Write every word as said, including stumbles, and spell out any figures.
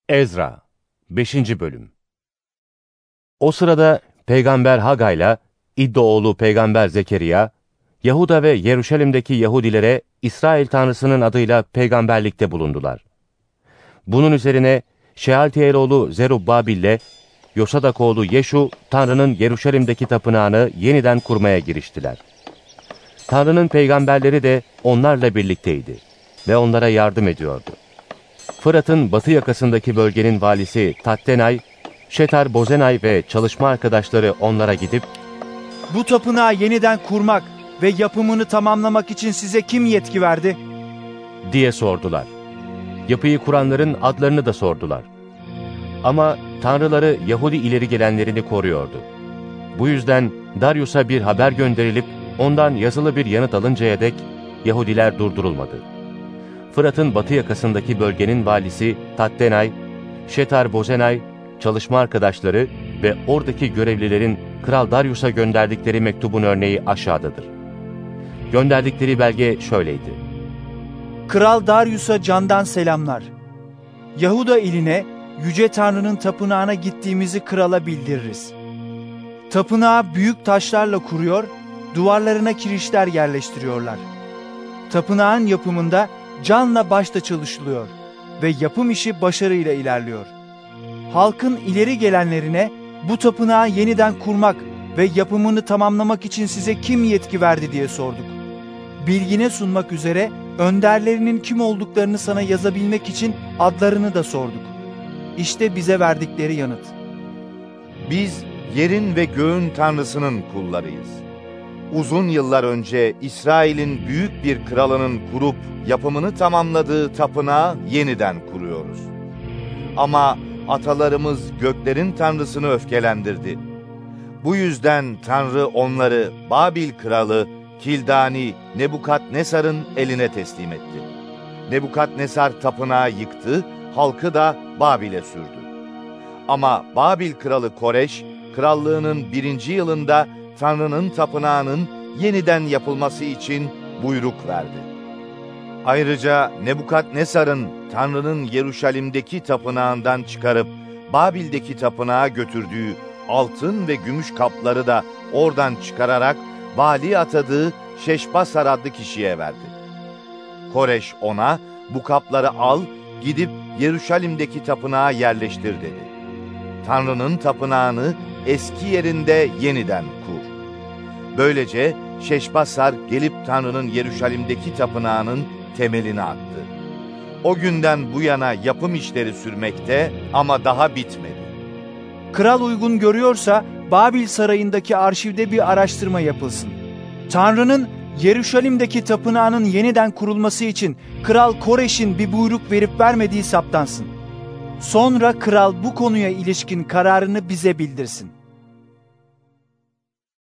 Ezra beşinci. Bölüm. O sırada Peygamber Hagay'la İddo oğlu Peygamber Zekeriya, Yahuda ve Yeruşalim'deki Yahudilere İsrail Tanrısının adıyla peygamberlikte bulundular. Bunun üzerine Şealtiyel oğlu Zerubbabil'le Yosadak oğlu Yeşu, Tanrı'nın Yeruşalim'deki tapınağını yeniden kurmaya giriştiler. Tanrı'nın peygamberleri de onlarla birlikteydi ve onlara yardım ediyordu. Fırat'ın batı yakasındaki bölgenin valisi Tattenay, Şetar Bozenay ve çalışma arkadaşları onlara gidip, "Bu tapınağı yeniden kurmak ve yapımını tamamlamak için size kim yetki verdi?" diye sordular. Yapıyı kuranların adlarını da sordular. Ama tanrıları Yahudi ileri gelenlerini koruyordu. Bu yüzden Darius'a bir haber gönderilip ondan yazılı bir yanıt alıncaya dek Yahudiler durdurulmadı. Fırat'ın batı yakasındaki bölgenin valisi Tattenay, Şetar Bozenay, çalışma arkadaşları ve oradaki görevlilerin Kral Darius'a gönderdikleri mektubun örneği aşağıdadır. Gönderdikleri belge şöyleydi: Kral Darius'a candan selamlar. Yahuda iline, Yüce Tanrı'nın tapınağına gittiğimizi krala bildiririz. Tapınağı büyük taşlarla kuruyor, duvarlarına kirişler yerleştiriyorlar. Tapınağın yapımında canla başla çalışılıyor ve yapım işi başarıyla ilerliyor. Halkın ileri gelenlerine bu tapınağı yeniden kurmak ve yapımını tamamlamak için size kim yetki verdi diye sorduk. Bilgine sunmak üzere önderlerinin kim olduklarını sana yazabilmek için adlarını da sorduk. İşte bize verdikleri yanıt: Biz yerin ve göğün Tanrısının kullarıyız. Uzun yıllar önce İsrail'in büyük bir kralının kurup yapımını tamamladığı tapınağı yeniden kuruyoruz. Ama atalarımız göklerin Tanrısını öfkelendirdi. Bu yüzden Tanrı onları Babil kralı Kildani Nebukadnesar'ın eline teslim etti. Nebukadnesar tapınağı yıktı, halkı da Babil'e sürdü. Ama Babil kralı Koreş, krallığının birinci yılında Tanrı'nın tapınağının yeniden yapılması için buyruk verdi. Ayrıca Nebukadnesar'ın Tanrı'nın Yeruşalim'deki tapınağından çıkarıp Babil'deki tapınağa götürdüğü altın ve gümüş kapları da oradan çıkararak vali atadığı Şeşbassar adlı kişiye verdi. Koreş ona, "Bu kapları al, gidip Yeruşalim'deki tapınağa yerleştir" dedi. Tanrı'nın tapınağını eski yerinde yeniden kur. Böylece Şeşbassar gelip Tanrı'nın Yeruşalim'deki tapınağının temelini attı. O günden bu yana yapım işleri sürmekte ama daha bitmedi. Kral uygun görüyorsa Babil sarayındaki arşivde bir araştırma yapılsın. Tanrı'nın Yeruşalim'deki tapınağının yeniden kurulması için Kral Koreş'in bir buyruk verip vermediği saptansın. Sonra kral bu konuya ilişkin kararını bize bildirsin.